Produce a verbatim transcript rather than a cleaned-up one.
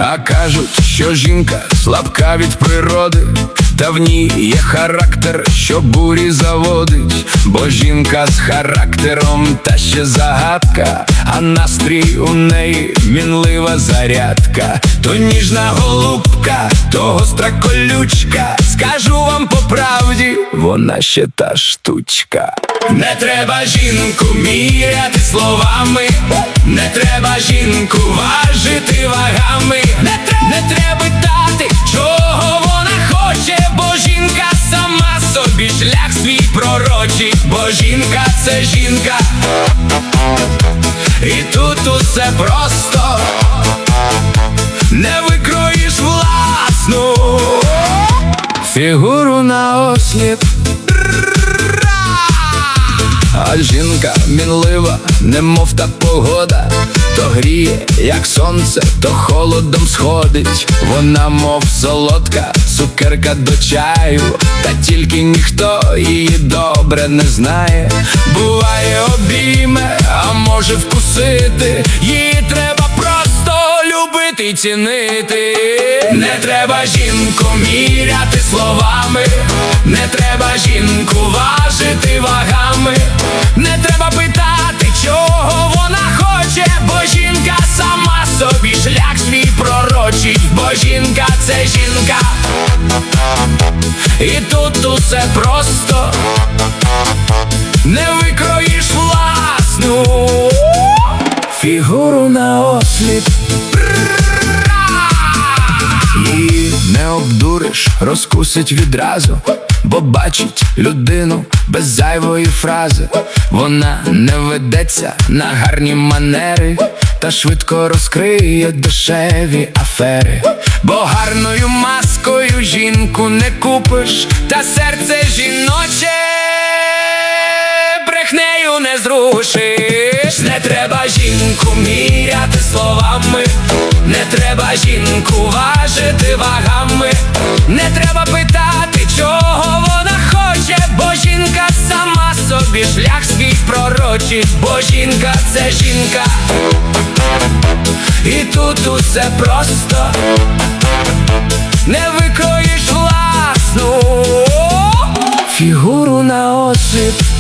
А кажуть, що жінка слабка від природи, та в ній є характер, що бурі заводить. Бо жінка з характером та ще загадка, а настрій у неї мінлива зарядка. То ніжна голубка, то гостра колючка, скажу вам по правді, вона ще та штучка. Не треба жінку міряти словами, не треба жінку важити вагами, не треба, не треба питати, чого вона хоче, бо жінка сама собі шлях свій пророчить. Бо жінка – це жінка, і тут усе просто, не викроїш власну фігуру наосліп. А жінка мінлива, немов та погода, то гріє, як сонце, то холодом сходить. Вона мов солодка цукерка до чаю, та тільки ніхто її добре не знає. Буває обійме, а може вкусити, її треба просто любити й цінити. Не треба жінку міряти словами, не треба жінку важити вагами, не треба питати, чого вона хоче, бо жінка сама собі шлях свій пророчить. Бо жінка – це жінка, і тут усе просто, не викроїш власну фігуру наосліп. Її не обдуриш, розкусить відразу, бо бачить людину без зайвої фрази. Вона не ведеться на гарні манери, та швидко розкриє дешеві афери. Бо гарною маскою жінку не купиш, та серце жіноче брехнею не зрушиш. Не треба жінку міряти словами, не треба жінку важити вагами, не треба питати, чого вона хоче, бо жінка сама собі шлях свій пророчить. Бо жінка – це жінка, і тут усе просто, не викроїш власну фігуру наосліп.